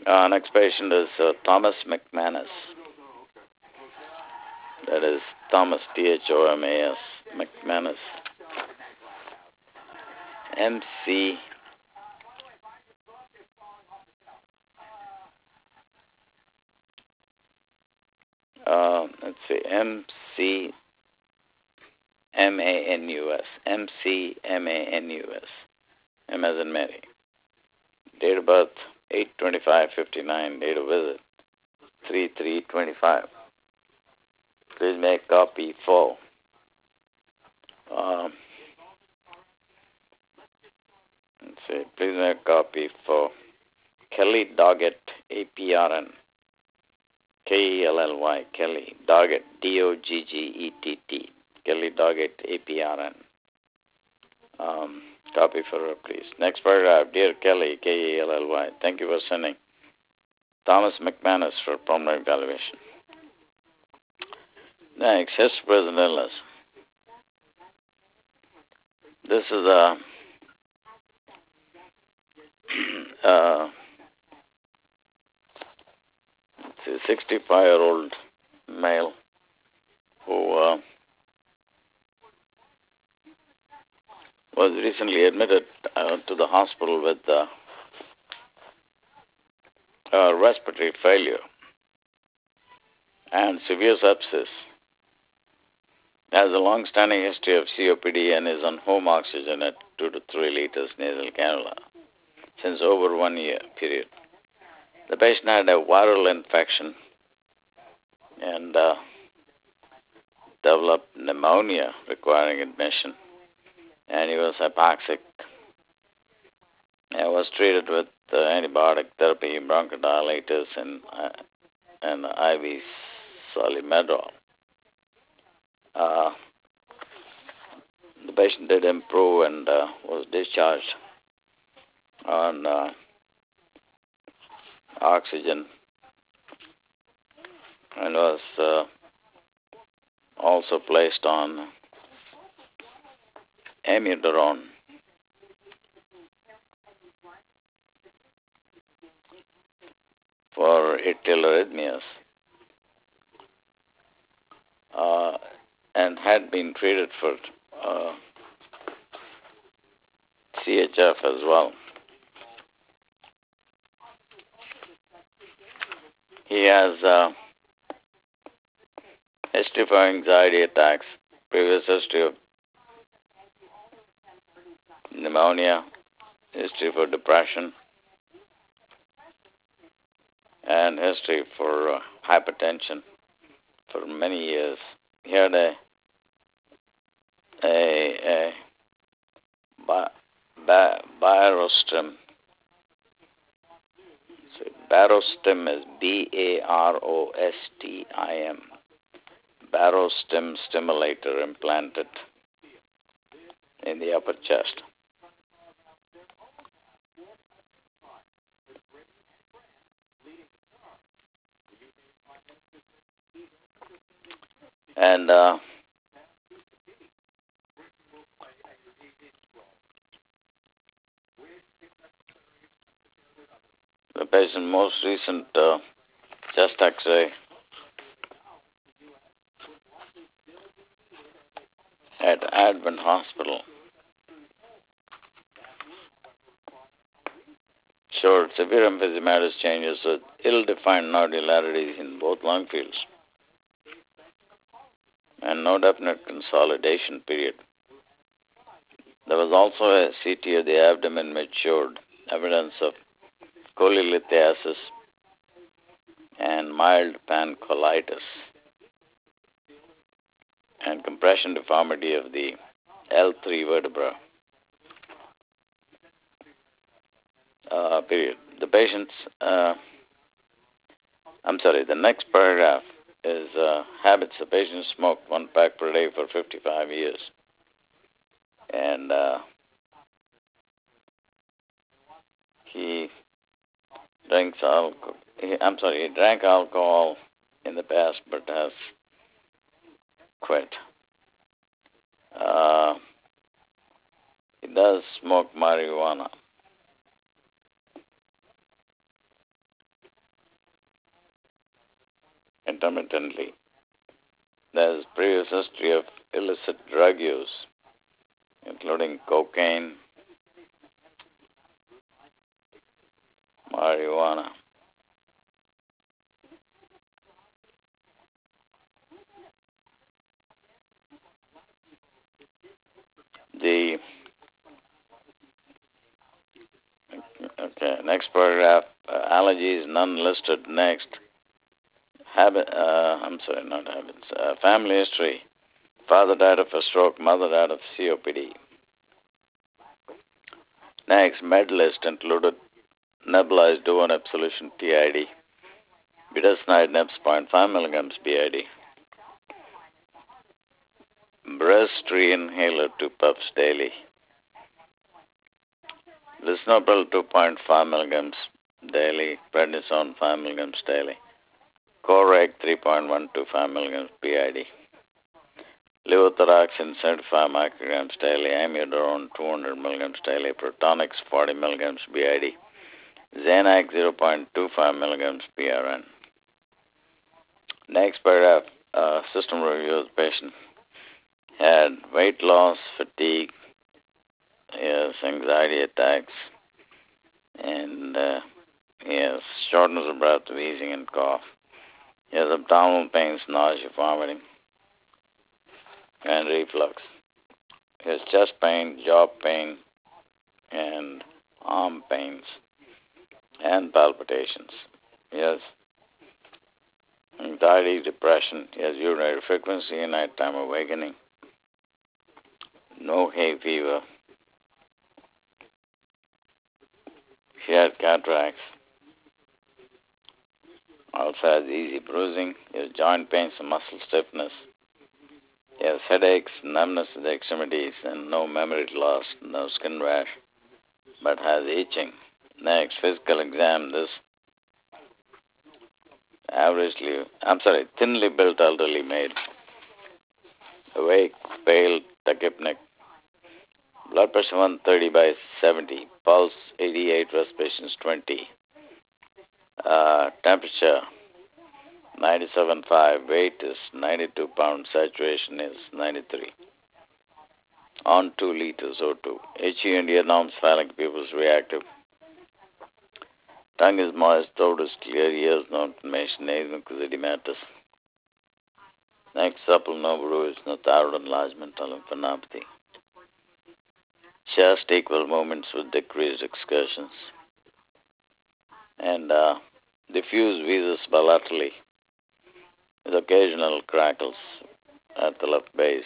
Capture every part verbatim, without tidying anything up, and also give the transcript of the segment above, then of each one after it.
Uh, next patient is uh, Thomas McManus. That is Thomas, T H O M A S, McManus. M C uh, let's see, M C M A N U S. M C M A N U S. M as in Mary. Date of birth, eight twenty-five fifty-nine. Date of visit, three three twenty-five. Please make copy full. Um, let's see, please make copy for Kelly Doggett, A P R N. K E L L Y, Kelly Doggett, D O G G E T T. Kelly Doggett, A P R N. Um, copy for her, please. Next paragraph. Dear Kelly, K E L L Y, thank you for sending Thomas McManus for pulmonary evaluation. Next, history present illness. This is a, uh, a sixty-five-year-old male who uh, was recently admitted uh, to the hospital with uh, uh, respiratory failure and severe sepsis. Has a long-standing history of C O P D and is on home oxygen at two to three liters nasal cannula since over one year period. The patient had a viral infection and uh, developed pneumonia requiring admission, and he was hypoxic and was treated with uh, antibiotic therapy, bronchodilators, and, uh, and I V Solimedrol. Uh, the patient did improve and uh, was discharged on uh, oxygen and was uh, also placed on amiodarone. For atrial arrhythmias, uh, and had been treated for uh, C H F as well. He has uh, history for anxiety attacks, previous history of pneumonia, history for depression, and history for uh, hypertension for many years. He had a a, a ba, ba, barostim. So barostim is B A R O S T I M. Barostim stimulator implanted in the upper chest. And uh, the patient's most recent uh, chest X-ray at Advent Hospital showed severe emphysematous changes with ill-defined nodularities in both lung fields and no definite consolidation period. There was also a C T of the abdomen which showed evidence of cholelithiasis and mild pancolitis and compression deformity of the L three vertebra. Uh, period. The patient's, uh, I'm sorry, the next paragraph is uh, habits. The patient smoked one pack per day for fifty-five years. And uh, he drinks alcohol. He, I'm sorry, he drank alcohol in the past but has quit. Uh, he does smoke marijuana. intermittently. There is previous history of illicit drug use, including cocaine, marijuana. The okay next paragraph, uh, allergies none listed next. Habit. Uh, I'm sorry, not habits. Uh, family history. Father died of a stroke. Mother died of C O P D. Next, med list included nebulized Duonep solution T I D, budesonide N E P S zero point five milligrams B I D, Breztri inhaler two puffs daily, lisinopril two point five milligrams daily, prednisone five milligrams daily, Coreg three point one two five milligrams B I D, levothyroxine seventy-five micrograms daily, amiodarone two hundred milligrams daily, Protonix forty milligrams B I D, Xanax zero point two five milligrams P R N. Next paragraph, uh, system review of the patient had weight loss, fatigue, yes, anxiety attacks, and uh, yes, shortness of breath, wheezing, and cough. He has abdominal pains, nausea, vomiting, and reflux. He has chest pain, jaw pain, and arm pains, and palpitations. He has anxiety, depression. He has urinary frequency, nighttime awakening, no hay fever. He had cataracts. Also has easy bruising. He has joint pains and muscle stiffness. He has headaches, numbness of the extremities, and no memory loss, no skin rash, but has itching. Next, physical exam. This averagely, I'm sorry, thinly built elderly male, awake, pale, tachypnic, blood pressure one thirty by seventy, pulse eighty-eight, respirations twenty, uh, temperature ninety-seven point five, weight is ninety-two pounds, saturation is ninety-three. On two liters O two. H E India norms, phallic pupils reactive. Tongue is moist, throat is clear, ears no inflammation, nasal edematous. Next, supple, no bruise, no thyroid enlargement or lymphadenopathy. Chest equal movements with decreased excursions. And uh, diffuse viscous bilaterally with occasional crackles at the left base.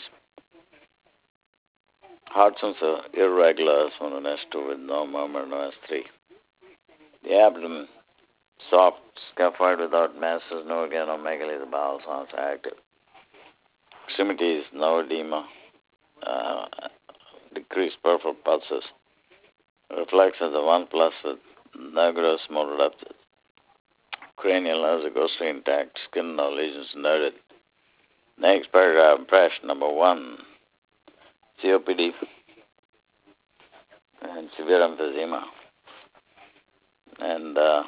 Heart sensor irregular, S one and S two with no murmur, no S three. The abdomen soft, scaphoid without masses, no organomegaly, the bowels are active. Extremities, no edema, uh, decreased peripheral pulses. Reflexes the one plus with no gross motor depth. Cranial nerves are ghostly intact, skin no lesions noted. Next paragraph, impression number one, C O P D and severe emphysema. And uh,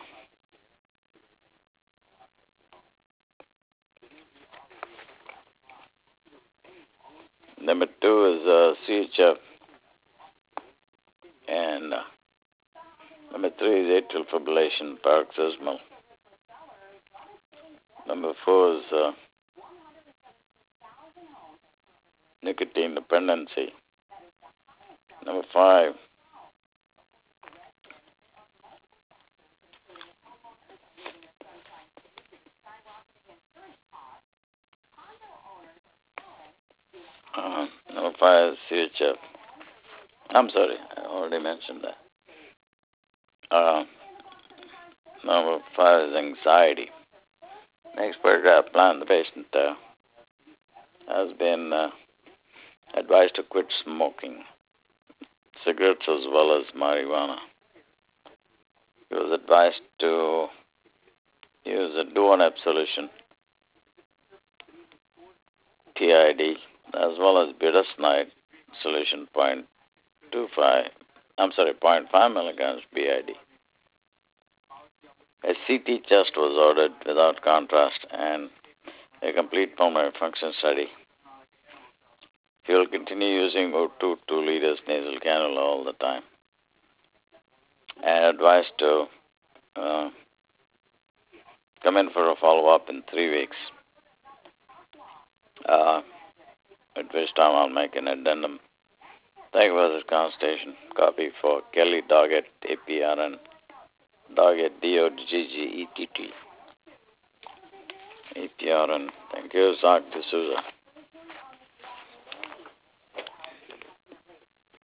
number two is uh, C H F. And uh, number three is atrial fibrillation, paroxysmal. Number four is uh, nicotine dependency. Number five, uh, number five is C H F. I'm sorry, I already mentioned that. Uh, number five is anxiety. Next paragraph, plan the patient uh, has been uh, advised to quit smoking cigarettes as well as marijuana. He was advised to use a Duonep solution, T I D, as well as budesonide solution zero point two five, I'm sorry, zero point five milligrams B I D. A C T chest was ordered without contrast and a complete pulmonary function study. He will continue using O two two liters nasal cannula all the time. And advised to uh, come in for a follow-up in three weeks. Uh, at which time I'll make an addendum. Thank you for this conversation. Copy for Kelly Doggett, A P R N, Doggett, D O G G E T T. A P R N. Thank you, Zach D'Souza.